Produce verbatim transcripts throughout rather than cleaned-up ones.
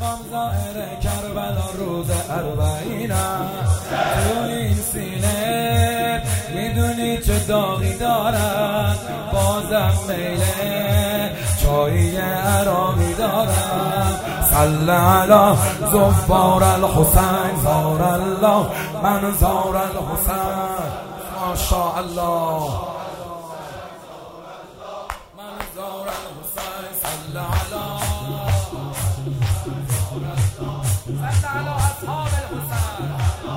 رفیقام ظاهر کربلا روز اربعینم، تو این سینه میدونی چه داغی دارم، بازم میله چایی عراقی دارم. صل علی زفار الحسین زار الله من زار الحسین، ماشاءالله من زار الحسین. صل علی صل علی اصحاب الحسین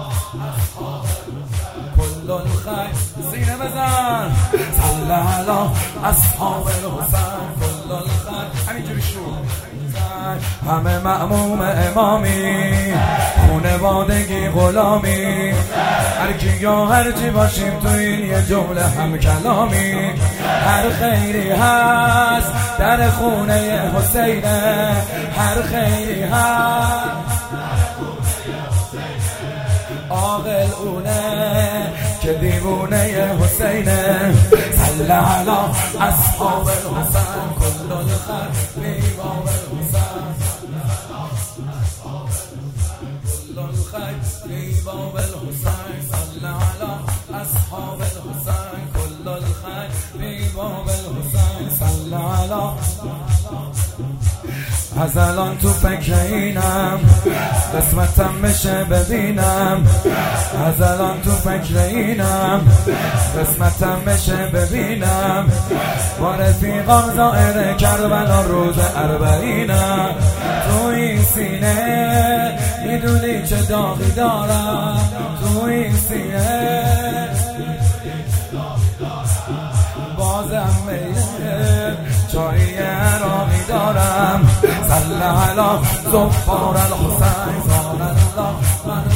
کل الخیر، سینه بزن. صل علی اصحاب الحسین کل الخیر، همینجوری شو. همه مأموم امامی، خونوادگی غلامی، هر کی یا هر چی باشیم تو این یه جمله هم کلامی. هر خیری هست در خونه حسینه، هر خیری هست عاقل اونه که دیوونه حسینه. صل علی اصحاب الحسین کل الخیر فی باب الحسین، کل الخیر فی باب الحسین. صل علی اصحاب الحسین کل الخیر فی باب الحسین. صل علی از الان تو فکر اینم قسمتم بشه ببینم، از الان تو فکر اینم قسمتم بشه ببینم. با رفیقام ظاهر کربلا روز اربعینم، تو این سینه میدونی چه داغی دارم، تو این سینه بازم میله چایی عراقی دارم. صل علی زفار الحسین زار الله من